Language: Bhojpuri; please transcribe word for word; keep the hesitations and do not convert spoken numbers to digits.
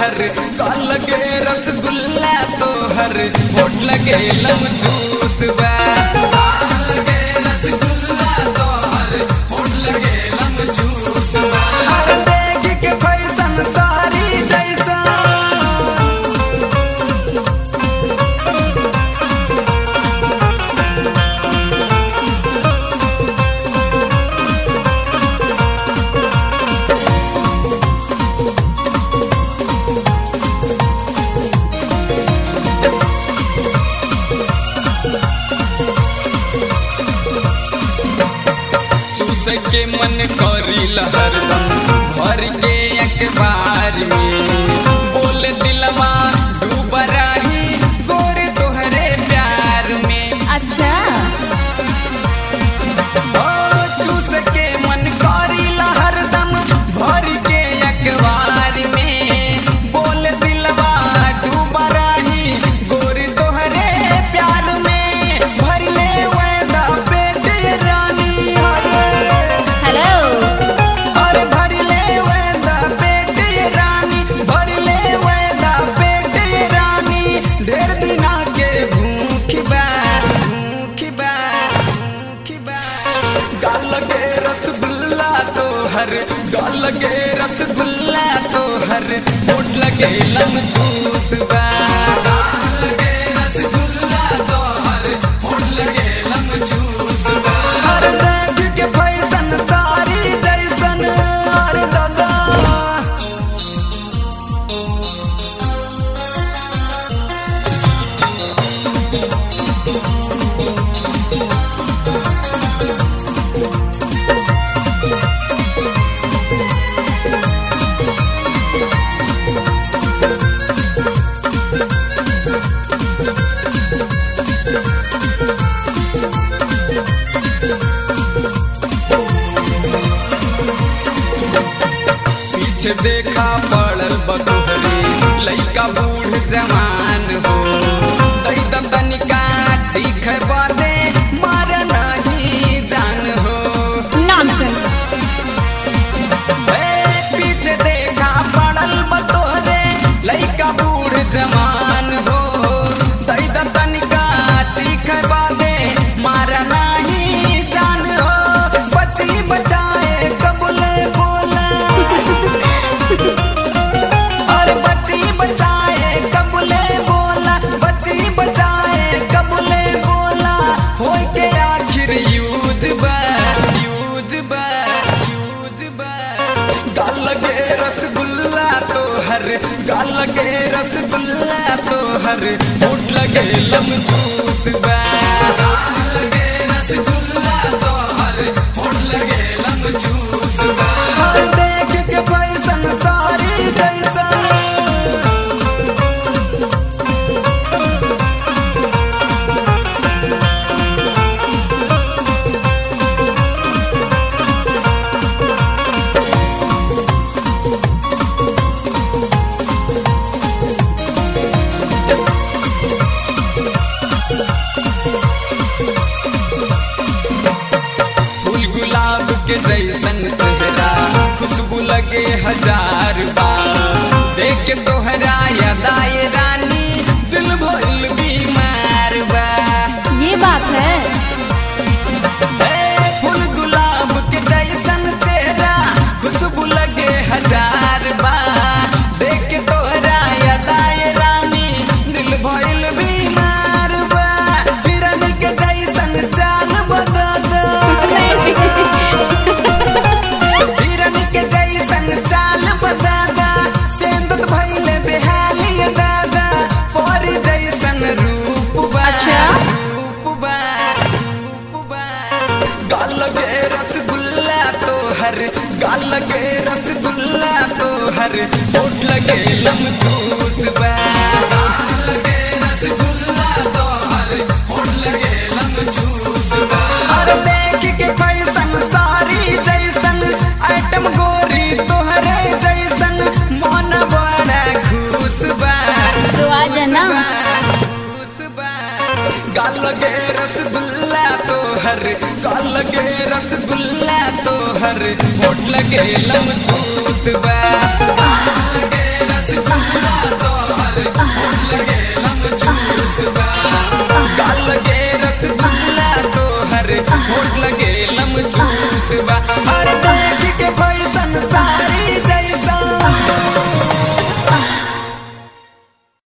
हर, गाल लगे रसगुल्ला तो हर, होठ लगे लम जूस बा। गाल लगे रसगुल्ला तो हर, होठ लगे लम जूस बा। हर देख के फैशन सारी जैसा के मन करी हरदम भर के अखबार में, बोल दिलवा डूब रही गोरे तोहरे प्यार में। अच्छा ओ चूस के मन करी हरदम भर के अखबार में, बोल दिलवा डूब रही गोरे तोहरे प्यार में। भर ले वेदा पेट रानी गाल लगे रसगुल्ला तो हर, होठ लगे लम जूस बा। गाल लगे रसगुल्ला तो हर, होठ लगे लम जूस बा। हर देख के फैशन सारी जैसन हर दादा पीछे देखा पड़ल बतोहरे लइका बूढ़ जवान हो, दैदा तनिका चीख बाते मार नहीं जान हो। नॉनसेंस। पीछे देखा पड़ल बतोहरे लइका बूढ़ जवान हो, दैदा तनिका चीख बाते मार नहीं जान हो। बची बचाए कबूले और बची बचाए कबूले बोला, बची बचाए कबूले बोला, हो के आखिर यूज बा यूज बा यूज बा। गाल लगे रसगुल्ला तो हर, गाल लगे रसगुल्ला तो हर, होठ लगे लम जूस बा। गाल लगे रसगुल्ला तो हर, होठ लगे लम जूस बा। हर देख के फैशन सारी जैसा फूल गुलाब के जैसन चेहरा, खुशबू लगे हजार बार। देख के तोहरा याद आए रानी, दिल भइल बीमार बा। ये बात है। ए फूल गुलाब के जैसन चेहरा, खुशबू लगे हजार बार। देख के तोहरा याद आए रानी, दिल भइल बीमार बा। हिरन के जैसन चाल बता दो, हिरन के जैसन चाल बता दा, सेंदत भइले बेहाली दादा। पर जैसन रूप बा, अच्छा रूप बा, रूप बा। गाल लगे रसगुल्ला तो हर, गाल लगे रसगुल्ला तो हर, होठ लगे लम जूस बा। गाल लगे रसगुल्ला तो हर, होठ लगे लम जूस बा। हर देख के फैशन सारी जैसन, आइटम गोरी तोहरे जैसन, मन बड़ा खुश बा। तो आ जाना। खुश बा। गाल लगे रसगुल्ला तो हर, गाल लगे रसगुल्ला तो हर, होठ लगे लम जूस बा। गाल लगे रसगुल्ला स्वाहा